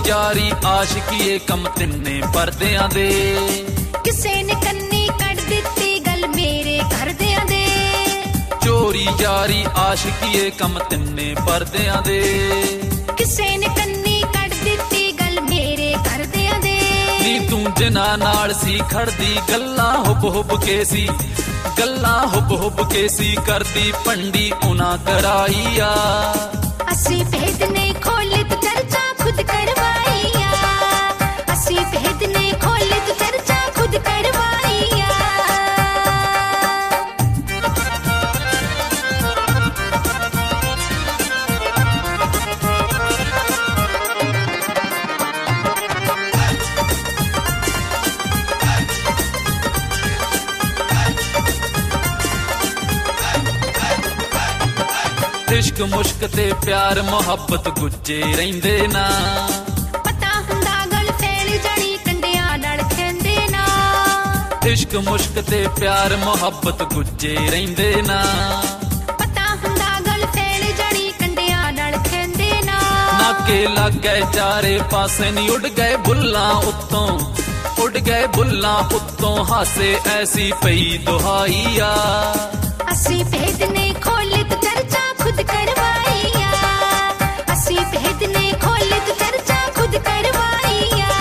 ਯਾਰੀ ਆਸ਼ਕੀਏ ਕੰਮ ਤਿੰਨੇ ਪਰਦਿਆਂ ਦੇ। ਕਿਸੇ ਨੇ ਕੰਨੀ ਕੱਢ ਦਿੱਤੀ ਗੱਲ ਮੇਰੇ ਘਰਦਿਆਂ ਦੇ। ਚੋਰੀ ਯਾਰੀ ਆਸ਼ਕੀਏ ਕੰਮ ਤਿੰਨੇ ਪਰਦਿਆਂ ਦੇ। ਕਿਸੇ ਨੇ ਕੰਨੀ ਕੱਢ ਦਿੱਤੀ ਗੱਲ ਮੇਰੇ ਘਰਦਿਆਂ ਦੇ। ਨੀ ਤੂੰ ਜਿਨ੍ਹਾਂ ਨਾਲ ਸੀ ਖੜਦੀ ਗੱਲਾਂ ਹੁੱਬ ਹੁੱਬ ਕੇ ਸੀ, ਗੱਲਾਂ ਹੁੱਬ ਹੁੱਬ ਕੇ ਸੀ ਕਰਦੀ ਭੰਡੀ ਉਹਨਾਂ ਕਰਾਈ ਆ। ਅਸੀਂ ਭੇਦ ਨੇ ਖੋਲੇ ਤੇ ਚਰਚਾ ਖੁਦ ਕਰਵਾਈ ਆ। ਅਸੀਂ ਭੇਦ ਨੇ ਖੋਲੇ ਤੇ ਚਰਚਾ ਖੁਦ ਕਰਵਾਈ ਆ। ਇਸ਼ਕ ਮੁਸ਼ਕ ਤੇ ਪਿਆਰ ਮੁਹੱਬਤ ਗੁੱਜੇ ਰਹਿੰਦੇ ਨਾ। ਪਤਾ ਹੁੰਦਾ ਗੱਲ ਫੈਲ ਜਾਣੀ ਕੰਡਿਆਂ ਨਾਲ ਕਹਿੰਦੇ ਨਾ। ਇਸ਼ਕ ਮੁਸ਼ਕ ਤੇ ਪਿਆਰ ਮੁਹੱਬਤ ਗੁੱਜੇ ਰਹਿੰਦੇ ਨਾ। ਪਤਾ ਹੁੰਦਾ ਗੱਲ ਫੈਲ ਜਾਣੀ ਕੰਡਿਆਂ ਨਾਲ ਕਹਿੰਦੇ ਨਾ। ਨਾਕੇ ਲੱਗ ਗਏ ਚਾਰੇ ਪਾਸੇ ਨੀ ਉੱਡ ਗਏ ਬੁੱਲਾਂ ਉੱਤੋਂ, ਉੱਡ ਗਏ ਬੁੱਲਾਂ ਉੱਤੋਂ ਹਾਸੇ ਐਸੀ ਪਈ ਦੁਹਾਈ ਆ। ਅਸੀਂ ਭੇਦ ਨੇ ਖੋਲੇ ਤੇ ਚਰਚਾ ਖੁਦ ਕਰਵਾਈ ਆ। ਅਸੀਂ ਭੇਦ ਨੇ ਖੋਲੇ ਤੇ ਚਰਚਾ ਖੁਦ ਕਰਵਾਈ ਆ।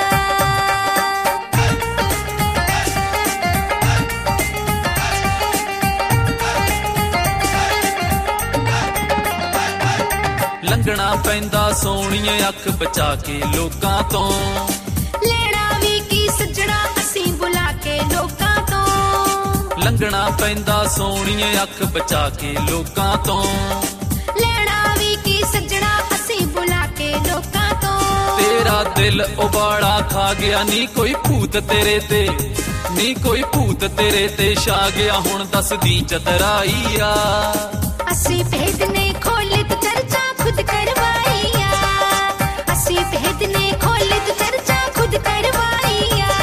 ਲੰਘਣਾ ਪੈਂਦਾ ਸੋਹਣੀਏ ਅੱਖ ਬਚਾ ਕੇ ਲੋਕਾਂ ਤੋਂ। ਲੈਣਾ ਵੀ ਕੀ ਸੱਜਣਾ ਅਸੀਂ ਬੁਲਾ ਕੇ ਲੋਕਾਂ ਤੋਂ। ਲੰਘਣਾ ਪੈਂਦਾ ਸੋਹਣੀਏ ਅੱਖ ਬਚਾ ਕੇ ਲੋਕਾਂ ਤੋਂ। ਲੈਣਾ ਵੀ ਕੀ ਸੱਜਣਾ ਅਸੀਂ ਬੁਲਾ ਕੇ ਲੋਕਾਂ ਤੋਂ। ਤੇਰਾ ਦਿਲ ਉਬਾੜਾ ਖਾ ਗਿਆ ਨੀ ਕੋਈ ਭੂਤ ਤੇਰੇ ਤੇ, ਨੀ ਕੋਈ ਭੂਤ ਤੇਰੇ ਤੇ ਛਾ ਗਿਆ ਹੁਣ ਦੱਸਦੀ ਚਤਰਾਈ ਆ। ਅਸੀਂ ਭੇਦ ਨੇ ਖੋਲੇ ਤੇ ਚਰਚਾ ਖੁਦ ਕਰਵਾਈ ਆ। ਅਸੀਂ ਭੇਦ ਨੇ ਖੋਲੇ ਤੇ ਚਰਚਾ ਖੁਦ ਕਰਵਾਈ ਆ।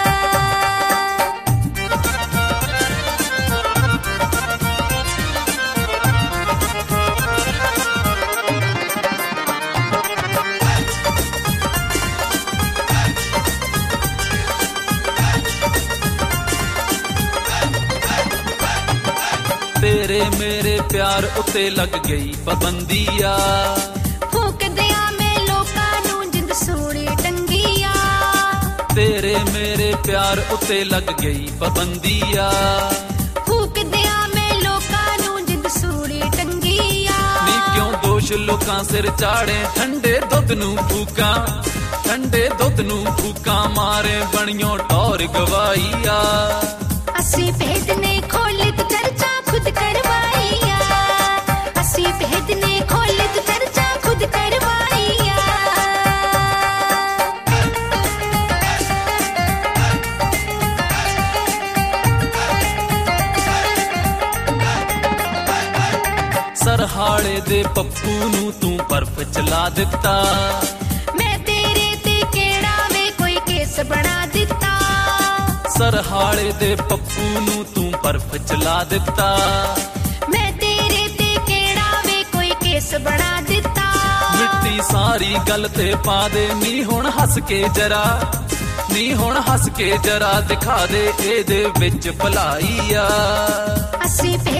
ਤੇਰੇ ਮੇਰੇ ਪਿਆਰ ਉੱਤੇ ਲੱਗ ਗਈ ਪਾਬੰਦੀ ਆ। ਫੂਕਦਿਆਂ ਮੈਂ ਲੋਕਾਂ ਨੂੰ ਜਿੰਦ ਸੋਹਣੀ ਟੰਗੀ ਆ। ਤੇਰੇ ਮੇਰੇ ਪਿਆਰ ਉੱਤੇ ਲੱਗ ਗਈ ਪਾਬੰਦੀ ਆ। ਫੂਕਦਿਆਂ ਮੈਂ ਲੋਕਾਂ ਨੂੰ ਜਿੰਦ ਸੋਹਣੀ ਟੰਗੀ ਆ। ਨੀ ਕਿਉਂ ਦੋਸ਼ ਲੋਕਾਂ ਸਿਰ ਚਾੜੇ ਠੰਡੇ ਦੁੱਧ ਨੂੰ ਫੂਕਾਂ, ਠੰਡੇ ਦੁੱਧ ਨੂੰ ਫੂਕਾਂ ਮਾਰੇ ਬਣਿਓ ਟੌਰ ਗਵਾਈ ਆ। ਅਸੀਂ ਭੇਦ ਨੇ ਖੋਲੇ ਤੇ ਚਰਚਾ ਖੁਦ ਕਰਵਾਈ ਆ। ਅਸੀਂ ਭੇਦ ਨੇ ਖੋਲੇ ਤੇ ਚਰਚਾ ਖੁਦ ਕਰਵਾਈ ਆ। ਸਰਹਾਲੇ ਦੇ ਪੱਪੂ ਨੂੰ ਤੂੰ ਬਰਫ਼ ਚਲਾ ਦਿੱਤਾ। ਮੈਂ ਤੇਰੇ ਤੇ ਕਿਹੜਾ ਵੇ ਕੋਈ ਕੇਸ ਬਣਾ ਦਿੱਤਾ। ਸਰਹਾਲੇ ਦੇ ਪੱਪੂ ਨੂੰ ਤੂੰ ਬਰਫ਼ ਚਲਾ ਦਿੱਤਾ। ਮੈਂ ਤੇਰੇ ਤੇ ਕਿਹੜਾ ਵੇ ਕੋਈ ਕੇਸ ਬਣਾ ਦਿੱਤਾ। ਮਿੱਟੀ ਸਾਰੀ ਗੱਲ ਤੇ ਪਾ ਦੇ ਨੀ ਹੁਣ ਹੱਸ ਕੇ ਜਰਾ, ਨੀ ਹੁਣ ਹੱਸ ਕੇ ਜਰਾ ਦਿਖਾ ਦੇ ਇਹਦੇ ਵਿੱਚ ਭਲਾਈ ਆ। ਅਸੀਂ